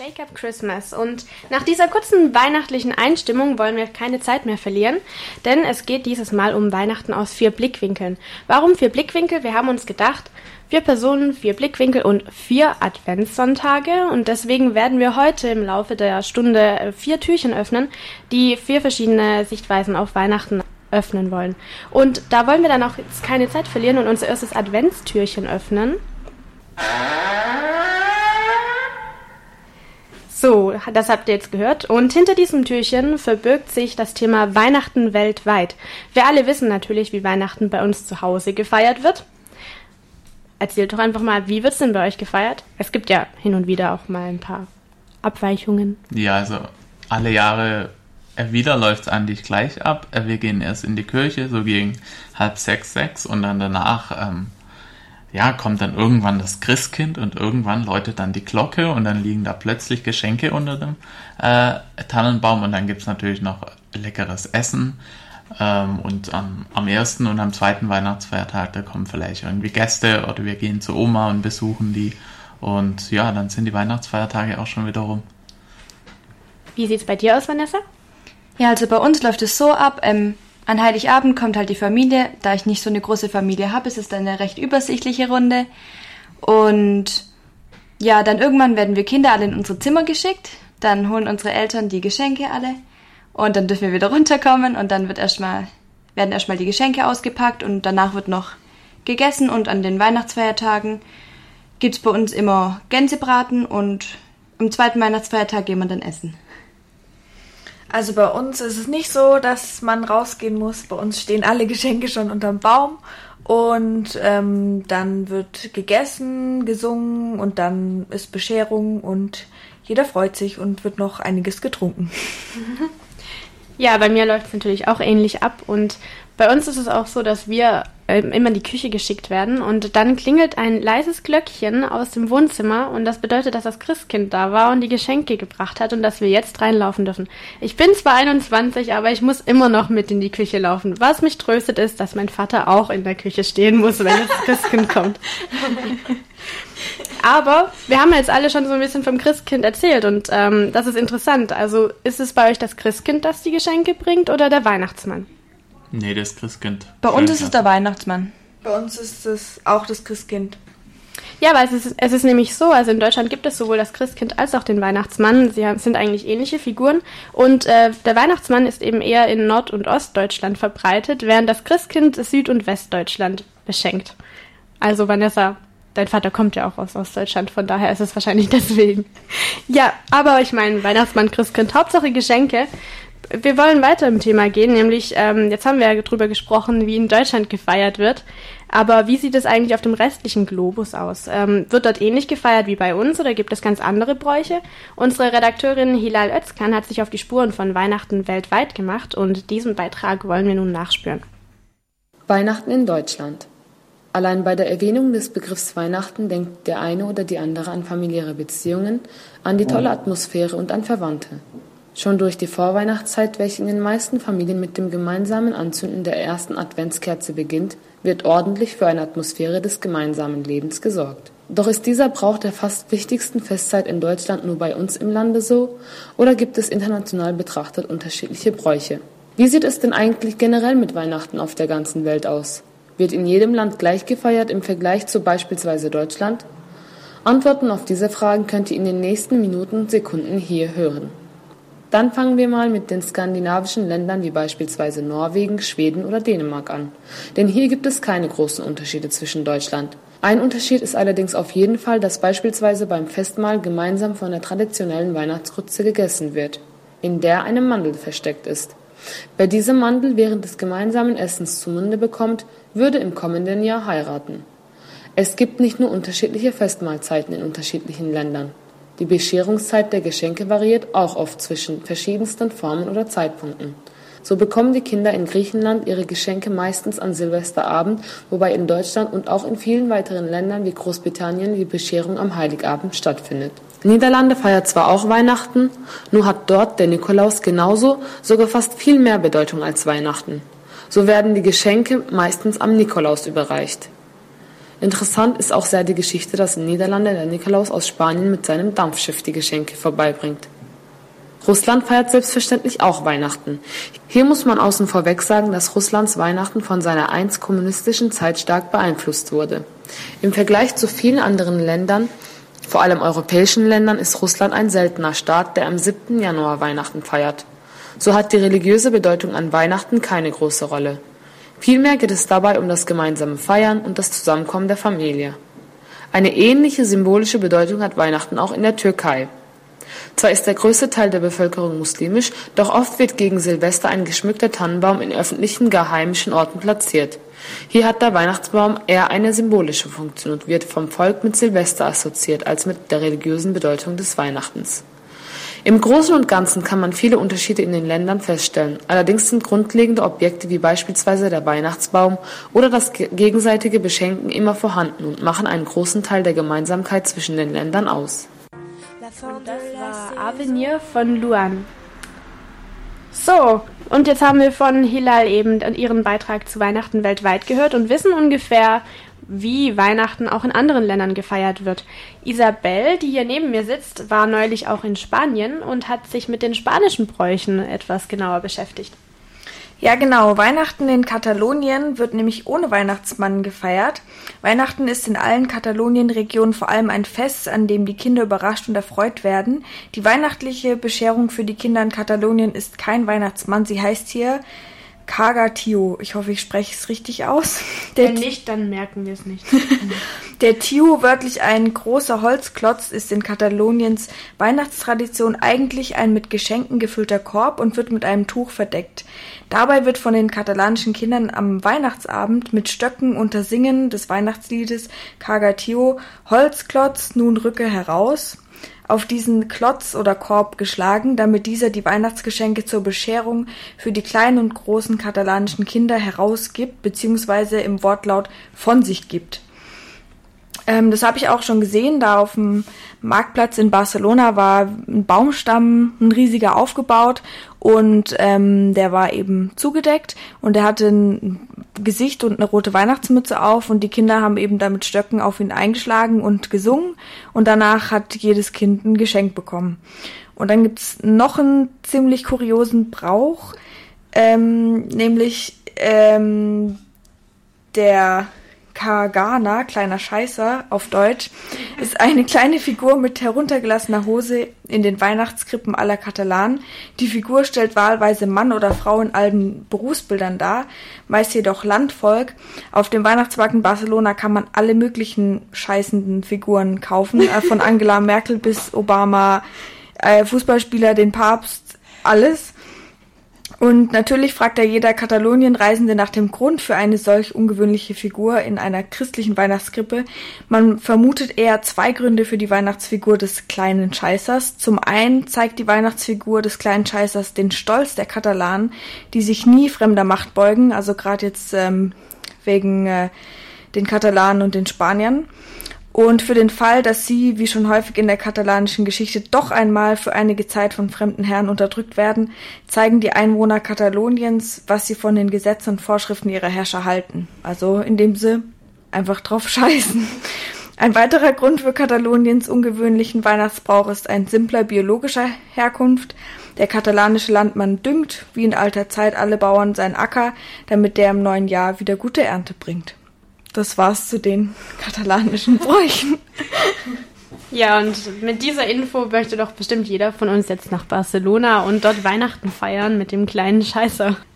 Make Up Christmas und nach dieser kurzen weihnachtlichen Einstimmung wollen wir keine Zeit mehr verlieren, denn es geht dieses Mal um Weihnachten aus 4 Blickwinkeln. Warum 4 Blickwinkel? Wir haben uns gedacht, 4 Personen, 4 Blickwinkel und 4 Adventssonntage und deswegen werden wir heute im Laufe der Stunde 4 Türchen öffnen, die 4 verschiedene Sichtweisen auf Weihnachten öffnen wollen. Und da wollen wir dann auch jetzt keine Zeit verlieren und unser erstes Adventstürchen öffnen. So, das habt ihr jetzt gehört. Und hinter diesem Türchen verbirgt sich das Thema Weihnachten weltweit. Wir alle wissen natürlich, wie Weihnachten bei uns zu Hause gefeiert wird. Erzählt doch einfach mal, wie wird es denn bei euch gefeiert? Es gibt ja hin und wieder auch mal ein paar Abweichungen. Ja, also alle Jahre wieder läuft es eigentlich gleich ab. Wir gehen erst in die Kirche, so gegen 5:30, 6 und dann danach kommt dann irgendwann das Christkind und irgendwann läutet dann die Glocke und dann liegen da plötzlich Geschenke unter dem Tannenbaum und dann gibt es natürlich noch leckeres Essen und am ersten und am zweiten Weihnachtsfeiertag, da kommen vielleicht irgendwie Gäste oder wir gehen zu Oma und besuchen die und ja, dann sind die Weihnachtsfeiertage auch schon wieder rum. Wie sieht's bei dir aus, Vanessa? Ja, also bei uns läuft es so ab, an Heiligabend kommt halt die Familie. Da ich nicht so eine große Familie habe, ist es dann eine recht übersichtliche Runde. Und ja, dann irgendwann werden wir Kinder alle in unsere Zimmer geschickt. Dann holen unsere Eltern die Geschenke alle. Und dann dürfen wir wieder runterkommen. Und dann werden erstmal die Geschenke ausgepackt. Und danach wird noch gegessen. Und an den Weihnachtsfeiertagen gibt's bei uns immer Gänsebraten. Und am zweiten Weihnachtsfeiertag gehen wir dann essen. Also bei uns ist es nicht so, dass man rausgehen muss. Bei uns stehen alle Geschenke schon unterm Baum und dann wird gegessen, gesungen und dann ist Bescherung und jeder freut sich und wird noch einiges getrunken. Ja, bei mir läuft es natürlich auch ähnlich ab und bei uns ist es auch so, dass wir immer in die Küche geschickt werden und dann klingelt ein leises Glöckchen aus dem Wohnzimmer und das bedeutet, dass das Christkind da war und die Geschenke gebracht hat und dass wir jetzt reinlaufen dürfen. Ich bin zwar 21, aber ich muss immer noch mit in die Küche laufen. Was mich tröstet ist, dass mein Vater auch in der Küche stehen muss, wenn das Christkind kommt. Aber wir haben jetzt alle schon so ein bisschen vom Christkind erzählt und das ist interessant. Also ist es bei euch das Christkind, das die Geschenke bringt oder der Weihnachtsmann? Nee, das Christkind. Bei uns ist es der Weihnachtsmann. Bei uns ist es auch das Christkind. Ja, aber es ist nämlich so, also in Deutschland gibt es sowohl das Christkind als auch den Weihnachtsmann. Sie sind eigentlich ähnliche Figuren. Und der Weihnachtsmann ist eben eher in Nord- und Ostdeutschland verbreitet, während das Christkind Süd- und Westdeutschland beschenkt. Also Vanessa, dein Vater kommt ja auch aus Ostdeutschland, von daher ist es wahrscheinlich deswegen. Ja, aber ich meine, Weihnachtsmann, Christkind, Hauptsache Geschenke. Wir wollen weiter im Thema gehen, nämlich jetzt haben wir ja drüber gesprochen, wie in Deutschland gefeiert wird, aber wie sieht es eigentlich auf dem restlichen Globus aus? Wird dort ähnlich gefeiert wie bei uns oder gibt es ganz andere Bräuche? Unsere Redakteurin Hilal Özkan hat sich auf die Spuren von Weihnachten weltweit gemacht und diesen Beitrag wollen wir nun nachspüren. Weihnachten in Deutschland. Allein bei der Erwähnung des Begriffs Weihnachten denkt der eine oder die andere an familiäre Beziehungen, an die tolle Atmosphäre und an Verwandte. Schon durch die Vorweihnachtszeit, welche in den meisten Familien mit dem gemeinsamen Anzünden der ersten Adventskerze beginnt, wird ordentlich für eine Atmosphäre des gemeinsamen Lebens gesorgt. Doch ist dieser Brauch der fast wichtigsten Festzeit in Deutschland nur bei uns im Lande so, oder gibt es international betrachtet unterschiedliche Bräuche? Wie sieht es denn eigentlich generell mit Weihnachten auf der ganzen Welt aus? Wird in jedem Land gleich gefeiert im Vergleich zu beispielsweise Deutschland? Antworten auf diese Fragen könnt ihr in den nächsten Minuten und Sekunden hier hören. Dann fangen wir mal mit den skandinavischen Ländern wie beispielsweise Norwegen, Schweden oder Dänemark an. Denn hier gibt es keine großen Unterschiede zwischen Deutschland. Ein Unterschied ist allerdings auf jeden Fall, dass beispielsweise beim Festmahl gemeinsam von der traditionellen Weihnachtsgrütze gegessen wird, in der eine Mandel versteckt ist. Wer diese Mandel während des gemeinsamen Essens zum Munde bekommt, würde im kommenden Jahr heiraten. Es gibt nicht nur unterschiedliche Festmahlzeiten in unterschiedlichen Ländern. Die Bescherungszeit der Geschenke variiert auch oft zwischen verschiedensten Formen oder Zeitpunkten. So bekommen die Kinder in Griechenland ihre Geschenke meistens an Silvesterabend, wobei in Deutschland und auch in vielen weiteren Ländern wie Großbritannien die Bescherung am Heiligabend stattfindet. Niederlande feiert zwar auch Weihnachten, nur hat dort der Nikolaus genauso, sogar fast viel mehr Bedeutung als Weihnachten. So werden die Geschenke meistens am Nikolaus überreicht. Interessant ist auch sehr die Geschichte, dass in Niederlande der Nikolaus aus Spanien mit seinem Dampfschiff die Geschenke vorbeibringt. Russland feiert selbstverständlich auch Weihnachten. Hier muss man außen vorweg sagen, dass Russlands Weihnachten von seiner einst kommunistischen Zeit stark beeinflusst wurde. Im Vergleich zu vielen anderen Ländern, vor allem europäischen Ländern, ist Russland ein seltener Staat, der am 7. Januar Weihnachten feiert. So hat die religiöse Bedeutung an Weihnachten keine große Rolle. Vielmehr geht es dabei um das gemeinsame Feiern und das Zusammenkommen der Familie. Eine ähnliche symbolische Bedeutung hat Weihnachten auch in der Türkei. Zwar ist der größte Teil der Bevölkerung muslimisch, doch oft wird gegen Silvester ein geschmückter Tannenbaum in öffentlichen, gar heimischen Orten platziert. Hier hat der Weihnachtsbaum eher eine symbolische Funktion und wird vom Volk mit Silvester assoziiert als mit der religiösen Bedeutung des Weihnachtens. Im Großen und Ganzen kann man viele Unterschiede in den Ländern feststellen. Allerdings sind grundlegende Objekte wie beispielsweise der Weihnachtsbaum oder das gegenseitige Beschenken immer vorhanden und machen einen großen Teil der Gemeinsamkeit zwischen den Ländern aus. Das war Avenir von Luan. So, und jetzt haben wir von Hilal eben ihren Beitrag zu Weihnachten weltweit gehört und wissen ungefähr, wie Weihnachten auch in anderen Ländern gefeiert wird. Isabel, die hier neben mir sitzt, war neulich auch in Spanien und hat sich mit den spanischen Bräuchen etwas genauer beschäftigt. Ja, genau. Weihnachten in Katalonien wird nämlich ohne Weihnachtsmann gefeiert. Weihnachten ist in allen Katalonien-Regionen vor allem ein Fest, an dem die Kinder überrascht und erfreut werden. Die weihnachtliche Bescherung für die Kinder in Katalonien ist kein Weihnachtsmann. Sie heißt hier Caga-Tió. Ich hoffe, ich spreche es richtig aus. Wenn nicht, dann merken wir es nicht. Der Tió, wörtlich ein großer Holzklotz, ist in Kataloniens Weihnachtstradition eigentlich ein mit Geschenken gefüllter Korb und wird mit einem Tuch verdeckt. Dabei wird von den katalanischen Kindern am Weihnachtsabend mit Stöcken unter Singen des Weihnachtsliedes Caga-Tió Holzklotz, nun rücke heraus, auf diesen Klotz oder Korb geschlagen, damit dieser die Weihnachtsgeschenke zur Bescherung für die kleinen und großen katalanischen Kinder herausgibt bzw. im Wortlaut von sich gibt. Das habe ich auch schon gesehen, da auf dem Marktplatz in Barcelona war ein Baumstamm, ein riesiger, aufgebaut und der war eben zugedeckt und er hatte ein Gesicht und eine rote Weihnachtsmütze auf und die Kinder haben eben da mit Stöcken auf ihn eingeschlagen und gesungen und danach hat jedes Kind ein Geschenk bekommen. Und dann gibt's noch einen ziemlich kuriosen Brauch, nämlich der Kagana, kleiner Scheißer auf Deutsch, ist eine kleine Figur mit heruntergelassener Hose in den Weihnachtskrippen aller Katalanen. Die Figur stellt wahlweise Mann oder Frau in allen Berufsbildern dar, meist jedoch Landvolk. Auf dem Weihnachtsmarkt in Barcelona kann man alle möglichen scheißenden Figuren kaufen, von Angela Merkel bis Obama, Fußballspieler, den Papst, alles. Und natürlich fragt da jeder Katalonien-Reisende nach dem Grund für eine solch ungewöhnliche Figur in einer christlichen Weihnachtskrippe. Man vermutet eher zwei Gründe für die Weihnachtsfigur des kleinen Scheißers. Zum einen zeigt die Weihnachtsfigur des kleinen Scheißers den Stolz der Katalanen, die sich nie fremder Macht beugen, also gerade jetzt wegen den Katalanen und den Spaniern. Und für den Fall, dass sie, wie schon häufig in der katalanischen Geschichte, doch einmal für einige Zeit von fremden Herren unterdrückt werden, zeigen die Einwohner Kataloniens, was sie von den Gesetzen und Vorschriften ihrer Herrscher halten. Also indem sie einfach drauf scheißen. Ein weiterer Grund für Kataloniens ungewöhnlichen Weihnachtsbrauch ist ein simpler biologischer Herkunft. Der katalanische Landmann düngt, wie in alter Zeit alle Bauern, seinen Acker, damit der im neuen Jahr wieder gute Ernte bringt. Das war's zu den katalanischen Bräuchen. Ja, und mit dieser Info möchte doch bestimmt jeder von uns jetzt nach Barcelona und dort Weihnachten feiern mit dem kleinen Scheißer.